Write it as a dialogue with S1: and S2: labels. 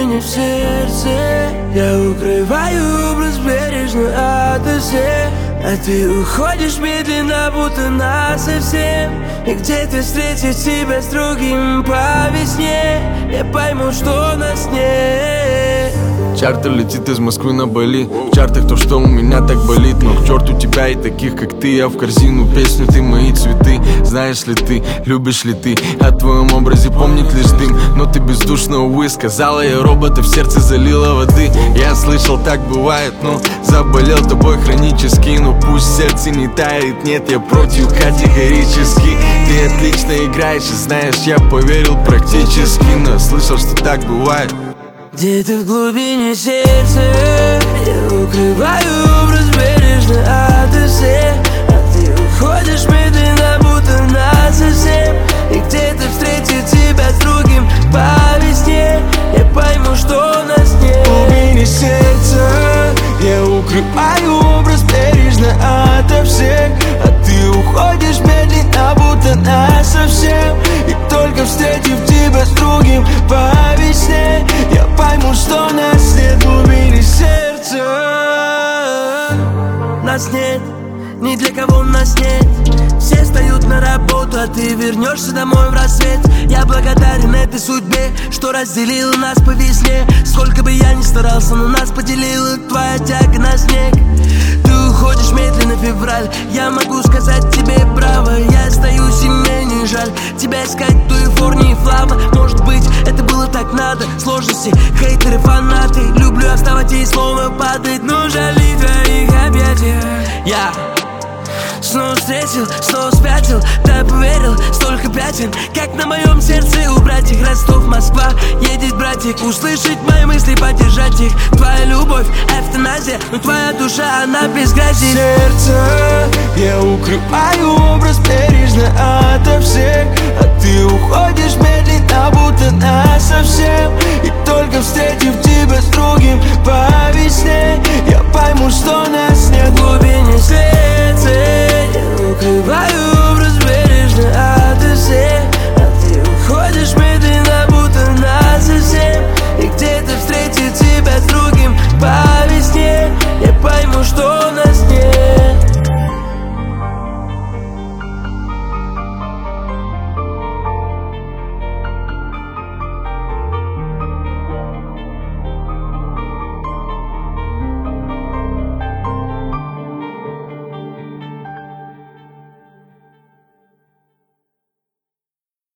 S1: глубине в сердце. Я укрываю образ бережно ото всех, а ты уходишь медленно, будто насовсем. И где-то встретить тебя с другим по весне, я пойму, что нас нет.
S2: Чартер летит из Москвы на Бали. В чартах то, что у меня так болит. Но к черту тебя и таких, как ты. Я в корзину песню, ты мои цветы. Знаешь ли ты, любишь ли ты? О твоем образе помнит лишь дым. Но ты бездушно, увы, сказала я робота, в сердце залила воды. Я слышал, так бывает, ну заболел тобой хронически. Но пусть сердце не тает, нет, я против категорически. Ты отлично играешь и знаешь, я поверил практически. Но я слышал, что так бывает.
S1: Где-то в глубине сердца я укрываю образ бережно ото всех, а ты уходишь медленно, будто насовсем. И где-то встретить тебя с другим по весне, я пойму, что нас нет.
S3: В глубине сердца я укрываю образ бережно ото всех, а ты уходишь медленно, будто насовсем. И только встретив тебя с другим по весне, я пойму, что нас нет. В глубине сердца
S1: Нас нет, ни для кого нас нет. Все встают на работу, а ты вернешься домой в рассвет. Я благодарен этой судьбе, что разделила нас по весне. Сколько бы я ни старался, но нас поделила твоя тяга на снег. Ты уходишь медленно, февраль, я могу сказать тебе браво. Я остаюсь, и мне не жаль тебя искать в Калифорнии, Флава. Может быть, это было так надо. Сложности, хейтеры, фанаты. Люблю оставать и снова падать, но жали твоих объятия. Я снова встретил, снова спятил, да поверил, столько пятен, как на моем сердце у братьев. Ростов, Москва, едет братик, услышать мои мысли, поддержать их. Твоя любовь, эвтаназия, но твоя душа, она без грязи.
S3: Сердце я укрываю образ бережно ото всех, а ты уходишь медленно, будто насовсем. И только встретив тебя с другим по весне, я пойму, что нас